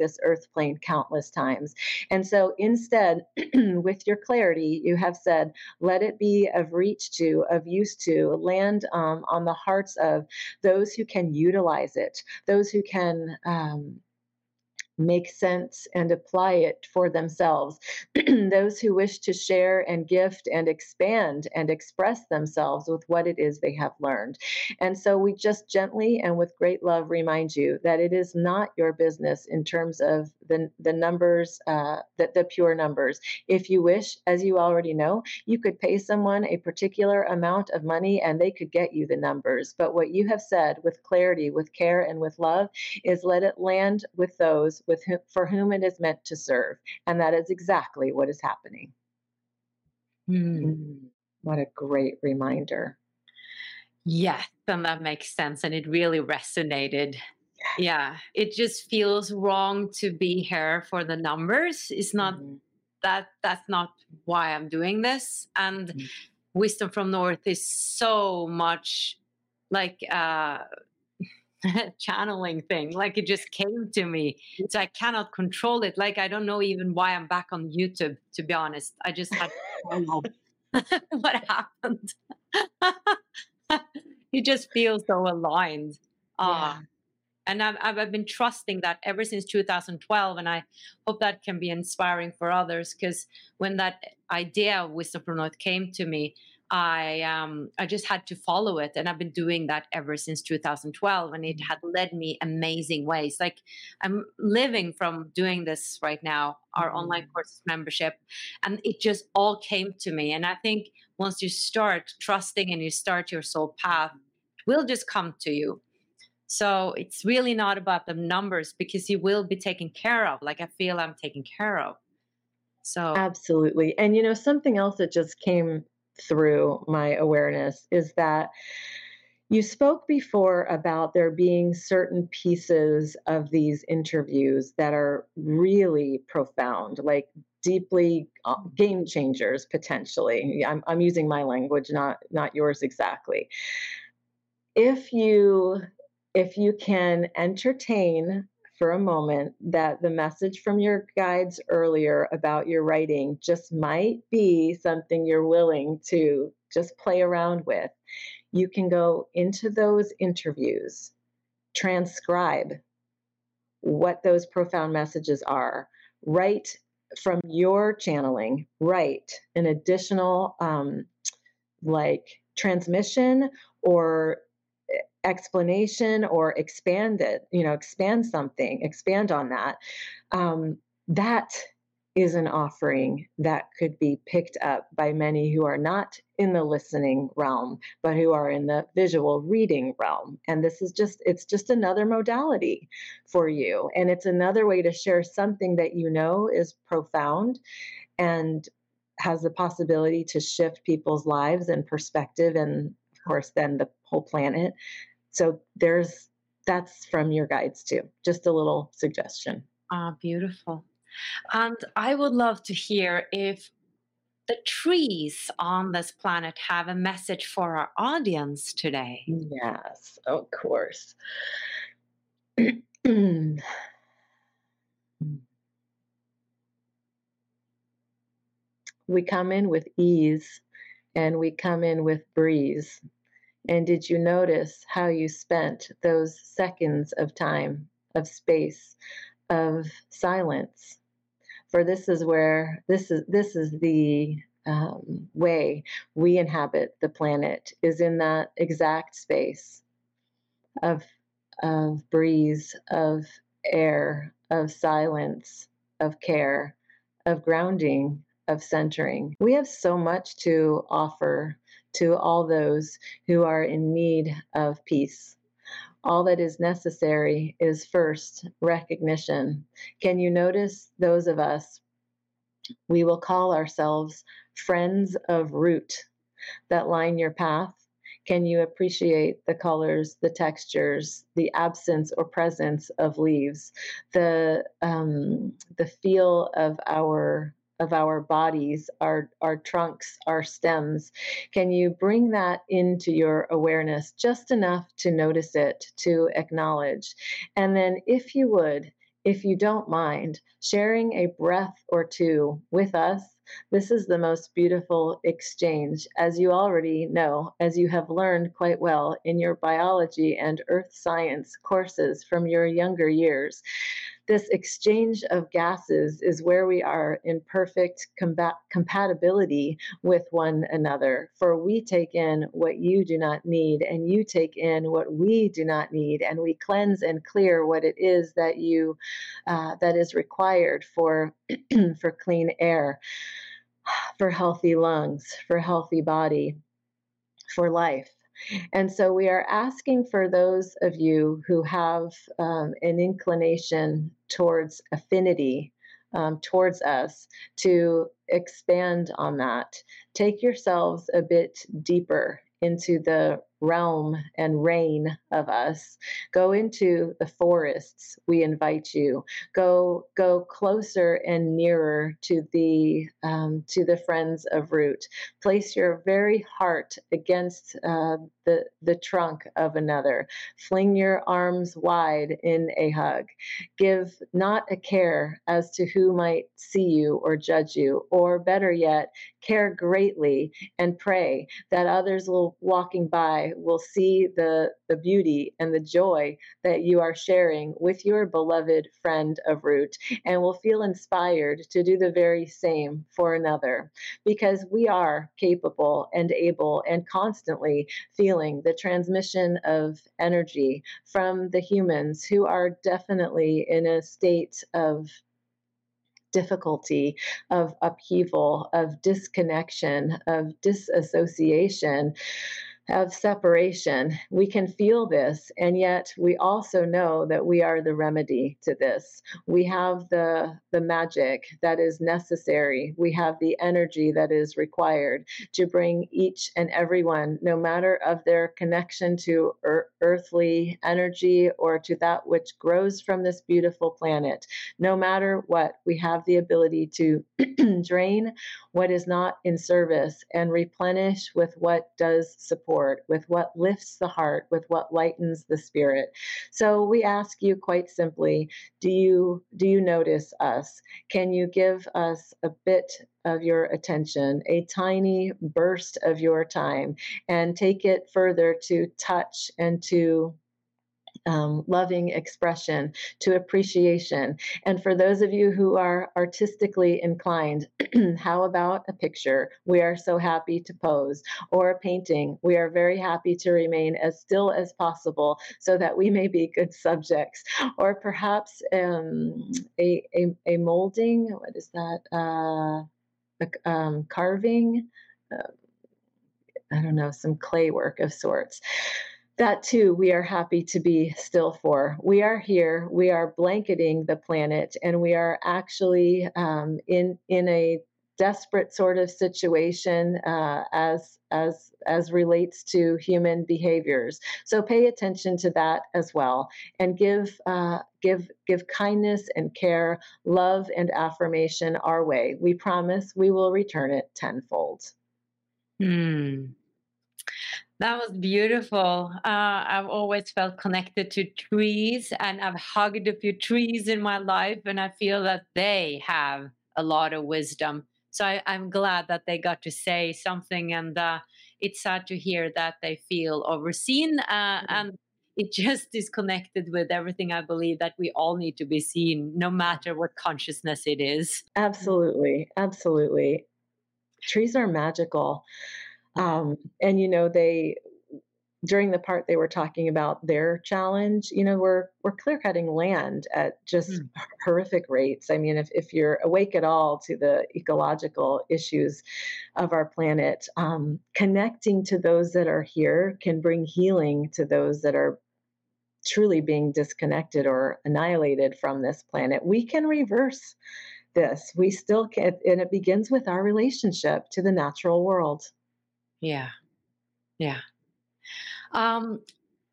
this earth plane countless times. And so instead, with your clarity, you have said, let it be of reach to, of use to, land um, on the hearts of those who can utilize it, those who can um, make sense and apply it for themselves. Those who wish to share and gift and expand and express themselves with what it is they have learned. And so we just gently and with great love remind you that it is not your business in terms of the, the numbers, uh, the, the pure numbers. If you wish, as you already know, you could pay someone a particular amount of money and they could get you the numbers. But what you have said with clarity, with care, and with love is let it land with those with whom, for whom it is meant to serve. And that is exactly what is happening. Hmm. Mm, what a great reminder. Yes, and that makes sense. And it really resonated. Yeah, it just feels wrong to be here for the numbers. It's not Mhm. that, that's not why I'm doing this. And Mhm. Wisdom from North is so much like uh channeling thing. Like it just came to me. So I cannot control it. Like I don't know even why I'm back on YouTube, to be honest. I just had to follow what happened. You just feel so aligned. Yeah. Uh, and I've, I've I've been trusting that ever since two thousand twelve. And I hope that can be inspiring for others. Because when that idea of Wisdom from North came to me, I um I just had to follow it, and I've been doing that ever since two thousand twelve, and it had led me amazing ways. Like I'm living from doing this right now, our Mhm. online courses membership, and it just all came to me. And I think once you start trusting and you start your soul path, it will just come to you. So it's really not about the numbers because you will be taken care of. Like I feel I'm taken care of. So Absolutely. And you know, something else that just came through my awareness is that you spoke before about there being certain pieces of these interviews that are really profound, like deeply uh, game changers potentially. I'm, I'm using my language, not not yours exactly. If you if you can entertain for a moment that the message from your guides earlier about your writing just might be something you're willing to just play around with, you can go into those interviews, transcribe what those profound messages are, write from your channeling, write an additional um, like transmission or explanation or expand it, you know, expand something, expand on that. Um, that is an offering that could be picked up by many who are not in the listening realm, but who are in the visual reading realm. And this is just, it's just another modality for you. And it's another way to share something that you know is profound and has the possibility to shift people's lives and perspective, and of course, then the whole planet. So there's that's from your guides too. Just a little suggestion. ah, beautiful. And I would love to hear if the trees on this planet have a message for our audience today. Yes, of course. We come in with ease and we come in with breeze. And did you notice how you spent those seconds of time, of space, of silence? For this is where this is this is the um, way we inhabit the planet, is in that exact space of of breeze, of air, of silence, of care, of grounding, of centering. We have so much to offer to all those who are in need of peace. All that is necessary is first recognition. Can you notice those of us, we will call ourselves friends of root, that line your path? Can you appreciate the colors, the textures, the absence or presence of leaves, the um, the feel of our of our bodies, our our trunks, our stems? Can you bring that into your awareness just enough to notice it, to acknowledge? And then, if you would, if you don't mind sharing a breath or two with us, this is the most beautiful exchange. As you already know, as you have learned quite well in your biology and earth science courses from your younger years, this exchange of gases is where we are in perfect combat- compatibility with one another. For we take in what you do not need, and you take in what we do not need, and we cleanse and clear what it is that you uh, that is required for for clean air, for healthy lungs, for healthy body, for life. And so we are asking for those of you who have um, an inclination towards affinity um, towards us to expand on that. Take yourselves a bit deeper into the realm and reign of us. Go into the forests, we invite you. Go go closer and nearer to the um, to the friends of Root. Place your very heart against uh, the the trunk of another. Fling your arms wide in a hug. Give not a care as to who might see you or judge you, or better yet, care greatly and pray that others will walking by will see the, the beauty and the joy that you are sharing with your beloved friend of Root, and will feel inspired to do the very same for another, because we are capable and able and constantly feeling the transmission of energy from the humans who are definitely in a state of difficulty, of upheaval, of disconnection, of disassociation, of separation. We can feel this, and yet we also know that we are the remedy to this. We have the, the magic that is necessary. We have the energy that is required to bring each and everyone, no matter of their connection to er- earthly energy or to that which grows from this beautiful planet. No matter what, we have the ability to drain what is not in service and replenish with what does support, with what lifts the heart, with what lightens the spirit. So we ask you quite simply, do you do you notice us? Can you give us a bit of your attention, a tiny burst of your time, and take it further to touch and to Um, loving expression, to appreciation. And for those of you who are artistically inclined, how about a picture? We are so happy to pose, or a painting. We are very happy to remain as still as possible so that we may be good subjects. Or perhaps um, a, a, a molding, what is that? Uh, a, um, carving, uh, I don't know, some clay work of sorts. That too, we are happy to be still for. We are here, we are blanketing the planet, and we are actually um, in in a desperate sort of situation uh, as as as relates to human behaviors. So pay attention to that as well, and give uh, give give kindness and care, love and affirmation our way. We promise we will return it tenfold. Hmm. That was beautiful. Uh, I've always felt connected to trees, and I've hugged a few trees in my life, and I feel that they have a lot of wisdom. So I, I'm glad that they got to say something, and uh, it's sad to hear that they feel overseen. Uh, and it just is connected with everything I believe that we all need to be seen, no matter what consciousness it is. Absolutely, absolutely. Trees are magical. Um, and you know, they during the part they were talking about their challenge, you know, we're we're clear cutting land at just Mm. horrific rates. I mean, if, if you're awake at all to the ecological issues of our planet, um, connecting to those that are here can bring healing to those that are truly being disconnected or annihilated from this planet. We can reverse this. We still can, and it begins with our relationship to the natural world. Yeah, yeah. Um,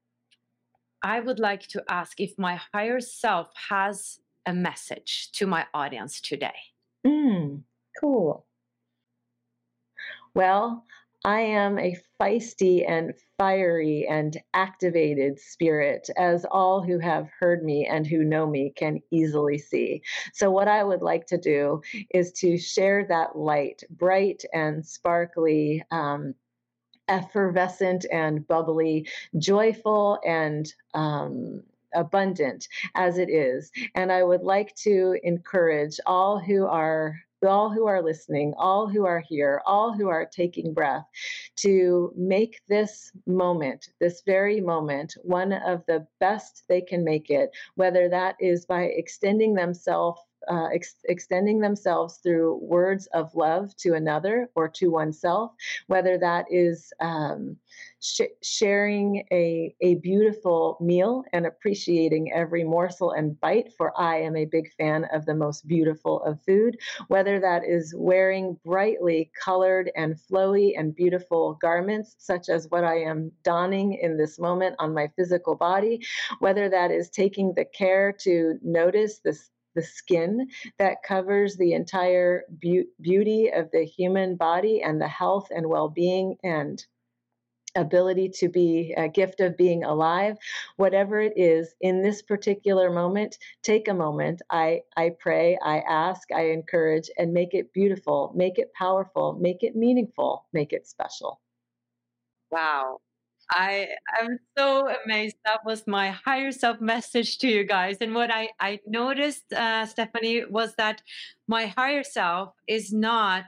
I would like to ask if my higher self has a message to my audience today. Mm, cool. Well, I am a feisty and fiery and activated spirit, as all who have heard me and who know me can easily see. So, what I would like to do is to share that light, bright and sparkly, um, effervescent and bubbly, joyful and um, abundant as it is. And I would like to encourage all who are all who are listening, all who are here, all who are taking breath, to make this moment, this very moment, one of the best they can make it, whether that is by extending themselves Uh, ex- extending themselves through words of love to another or to oneself, whether that is um, sh- sharing a, a beautiful meal and appreciating every morsel and bite, for I am a big fan of the most beautiful of food, whether that is wearing brightly colored and flowy and beautiful garments, such as what I am donning in this moment on my physical body, whether that is taking the care to notice this the skin that covers the entire be- beauty of the human body and the health and well-being and ability to be a gift of being alive, whatever it is in this particular moment, take a moment. I, I pray, I ask, I encourage, and make it beautiful, make it powerful, make it meaningful, make it special. Wow. I I'm so amazed. That was my higher self message to you guys. And what I, I noticed, uh, Stephanie, was that my higher self is not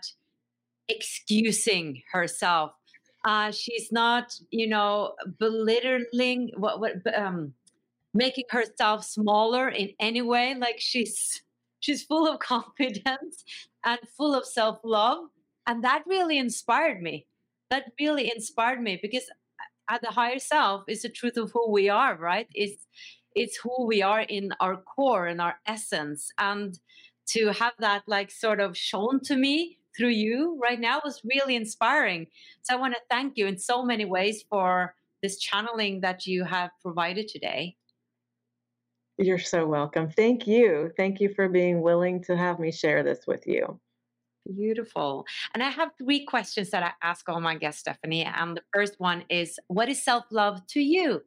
excusing herself. Uh, she's not, you know, belittling what what um making herself smaller in any way. Like she's she's full of confidence and full of self-love. And that really inspired me. That really inspired me because at the higher self is the truth of who we are, right? It's it's who we are in our core and our essence. And to have that like sort of shown to me through you right now was really inspiring. So I want to thank you in so many ways for this channeling that you have provided today. You're so welcome. Thank you. Thank you for being willing to have me share this with you. Beautiful. And I have three questions that I ask all my guests, Stephanie. And the first one is, what is self-love to you?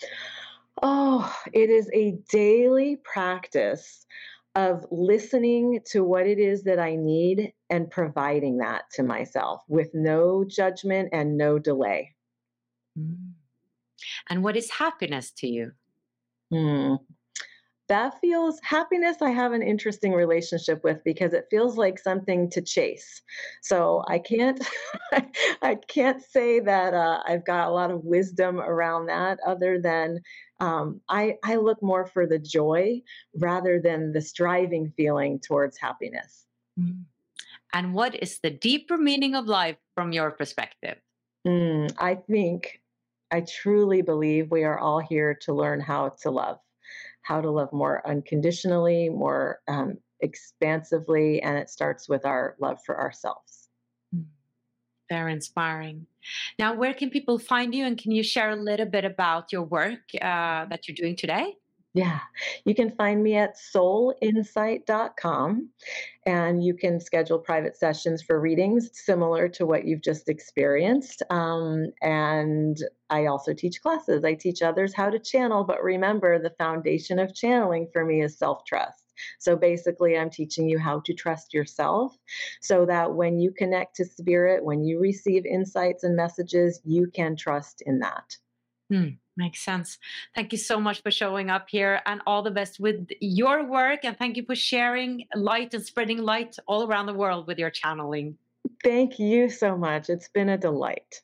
Oh, it is a daily practice of listening to what it is that I need and providing that to myself with no judgment and no delay. Mm. And what is happiness to you? Hmm. That feels happiness. I have an interesting relationship with because it feels like something to chase. So I can't, I can't say that uh, I've got a lot of wisdom around that. Other than um, I, I look more for the joy rather than the striving feeling towards happiness. Mm. And what is the deeper meaning of life from your perspective? Mm, I think I truly believe we are all here to learn how to love. How to love more unconditionally, more um, expansively, and it starts with our love for ourselves. Very inspiring. Now, where can people find you, and can you share a little bit about your work uh, that you're doing today? Yeah, you can find me at soul insight dot com, and you can schedule private sessions for readings similar to what you've just experienced. Um, and I also teach classes. I teach others how to channel, but remember, the foundation of channeling for me is self-trust. So basically, I'm teaching you how to trust yourself so that when you connect to spirit, when you receive insights and messages, you can trust in that. Hmm, makes sense. Thank you so much for showing up here, and all the best with your work. And thank you for sharing light and spreading light all around the world with your channeling. Thank you so much. It's been a delight.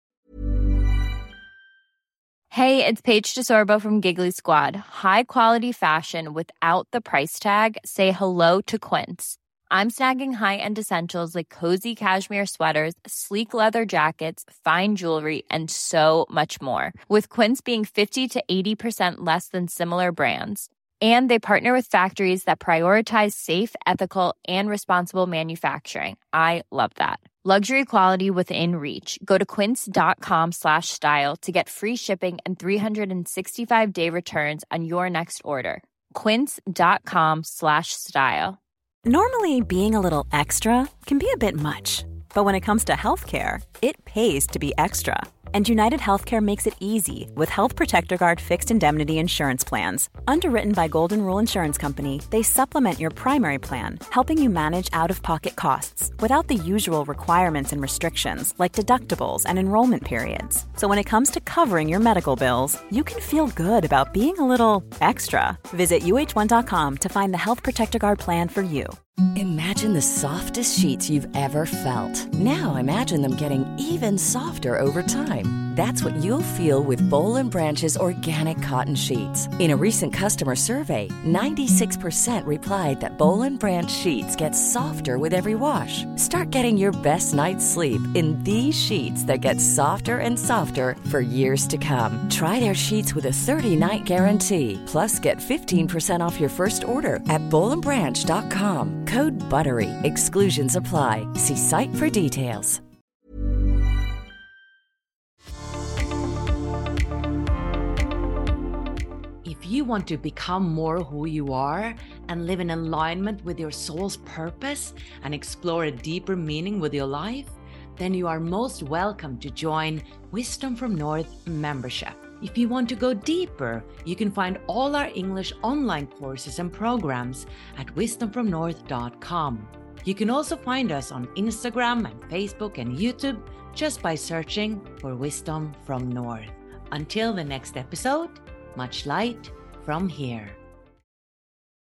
Hey, it's Paige DeSorbo from Giggly Squad. High quality fashion without the price tag. Say hello to Quince. I'm snagging high-end essentials like cozy cashmere sweaters, sleek leather jackets, fine jewelry, and so much more. With Quince being fifty to eighty percent less than similar brands. And they partner with factories that prioritize safe, ethical, and responsible manufacturing. I love that. Luxury quality within reach. Go to quince.com slash style to get free shipping and three sixty-five day returns on your next order. Quince.com slash style. Normally, being a little extra can be a bit much, But when it comes to healthcare, it pays to be extra. And United Healthcare makes it easy with Health Protector Guard fixed indemnity insurance plans. Underwritten by Golden Rule Insurance Company, they supplement your primary plan, helping you manage out-of-pocket costs without the usual requirements and restrictions like deductibles and enrollment periods. So when it comes to covering your medical bills, you can feel good about being a little extra. Visit U H one dot com to find the Health Protector Guard plan for you. Imagine the softest sheets you've ever felt. Now imagine them getting even softer over time. That's what you'll feel with Boll and Branch's organic cotton sheets. In a recent customer survey, ninety-six percent replied that Boll and Branch sheets get softer with every wash. Start getting your best night's sleep in these sheets that get softer and softer for years to come. Try their sheets with a thirty-night guarantee. Plus, get fifteen percent off your first order at boll and branch dot com. Code BUTTERY. Exclusions apply. See site for details. If you want to become more who you are and live in alignment with your soul's purpose and explore a deeper meaning with your life, then you are most welcome to join Wisdom from North membership. If you want to go deeper, you can find all our English online courses and programs at wisdom from north dot com. You can also find us on Instagram and Facebook and YouTube just by searching for Wisdom from North. Until the next episode, much light from here.